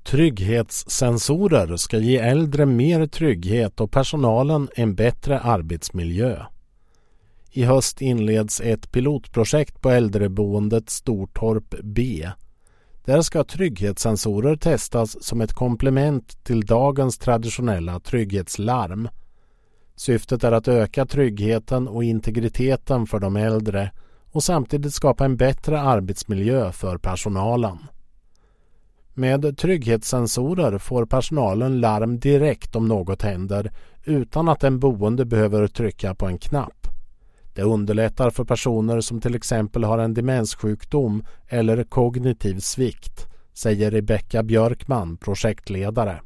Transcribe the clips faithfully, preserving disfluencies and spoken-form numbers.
Trygghetssensorer ska ge äldre mer trygghet och personalen en bättre arbetsmiljö. I höst inleds ett pilotprojekt på äldreboendet Stortorp B. Där ska trygghetssensorer testas som ett komplement till dagens traditionella trygghetslarm. Syftet är att öka tryggheten och integriteten för de äldre och samtidigt skapa en bättre arbetsmiljö för personalen. Med trygghetssensorer får personalen larm direkt om något händer utan att en boende behöver trycka på en knapp. Det underlättar för personer som till exempel har en demenssjukdom eller kognitiv svikt, säger Rebecka Björkman, projektledare.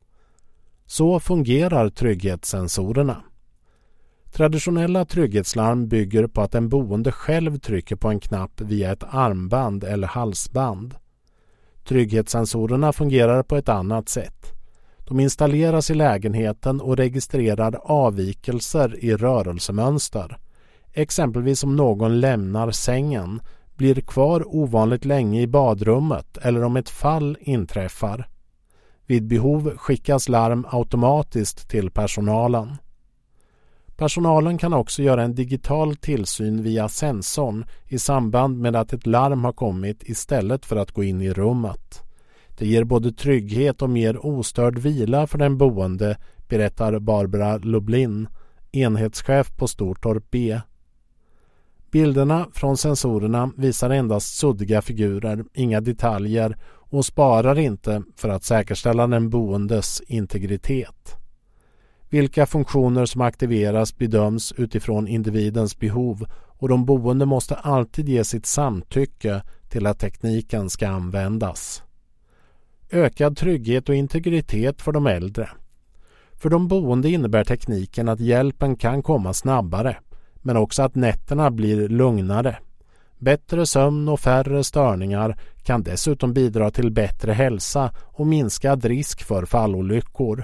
Så fungerar trygghetssensorerna. Traditionella trygghetslarm bygger på att en boende själv trycker på en knapp via ett armband eller halsband. Trygghetssensorerna fungerar på ett annat sätt. De installeras i lägenheten och registrerar avvikelser i rörelsemönster. Exempelvis om någon lämnar sängen, blir kvar ovanligt länge i badrummet eller om ett fall inträffar. Vid behov skickas larm automatiskt till personalen. Personalen kan också göra en digital tillsyn via sensorn i samband med att ett larm har kommit istället för att gå in i rummet. Det ger både trygghet och mer ostörd vila för den boende, berättar Barbara Lublin, enhetschef på Stortorp B. Bilderna från sensorerna visar endast suddiga figurer, inga detaljer och sparar inte för att säkerställa den boendes integritet. Vilka funktioner som aktiveras bedöms utifrån individens behov och de boende måste alltid ge sitt samtycke till att tekniken ska användas. Ökad trygghet och integritet för de äldre. För de boende innebär tekniken att hjälpen kan komma snabbare, men också att nätterna blir lugnare. Bättre sömn och färre störningar kan dessutom bidra till bättre hälsa och minskad risk för fallolyckor.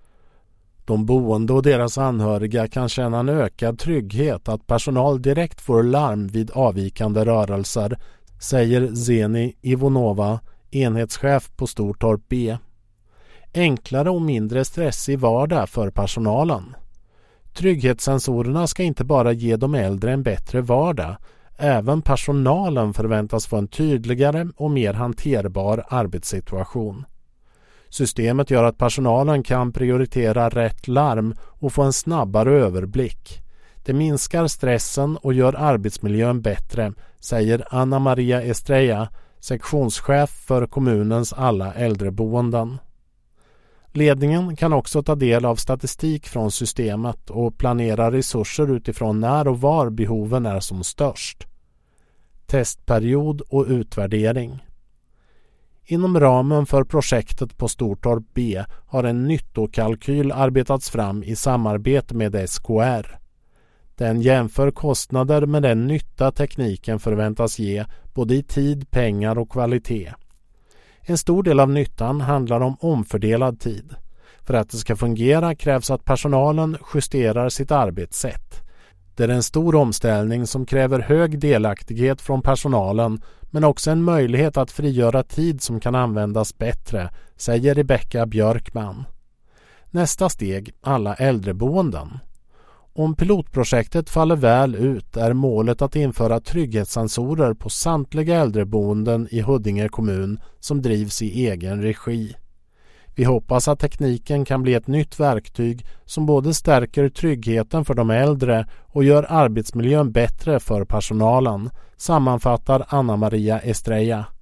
De boende och deras anhöriga kan känna en ökad trygghet att personal direkt får larm vid avvikande rörelser, säger Zeni Ivonova, enhetschef på Stortorp B. Enklare och mindre stressig vardag för personalen. Trygghetssensorerna ska inte bara ge de äldre en bättre vardag, även personalen förväntas få en tydligare och mer hanterbar arbetssituation. Systemet gör att personalen kan prioritera rätt larm och få en snabbare överblick. Det minskar stressen och gör arbetsmiljön bättre, säger Anna Maria Estrella, sektionschef för kommunens alla äldreboenden. Ledningen kan också ta del av statistik från systemet och planera resurser utifrån när och var behoven är som störst. Testperiod och utvärdering. Inom ramen för projektet på Stortorp B har en nyttokalkyl arbetats fram i samarbete med S K R. Den jämför kostnader med den nytta tekniken förväntas ge både i tid, pengar och kvalitet. En stor del av nyttan handlar om omfördelad tid. För att det ska fungera krävs att personalen justerar sitt arbetssätt. Det är en stor omställning som kräver hög delaktighet från personalen men också en möjlighet att frigöra tid som kan användas bättre, säger Rebecka Björkman. Nästa steg, alla äldreboenden. Om pilotprojektet faller väl ut är målet att införa trygghetssensorer på samtliga äldreboenden i Huddinge kommun som drivs i egen regi. Vi hoppas att tekniken kan bli ett nytt verktyg som både stärker tryggheten för de äldre och gör arbetsmiljön bättre för personalen, sammanfattar Anna Maria Estrella.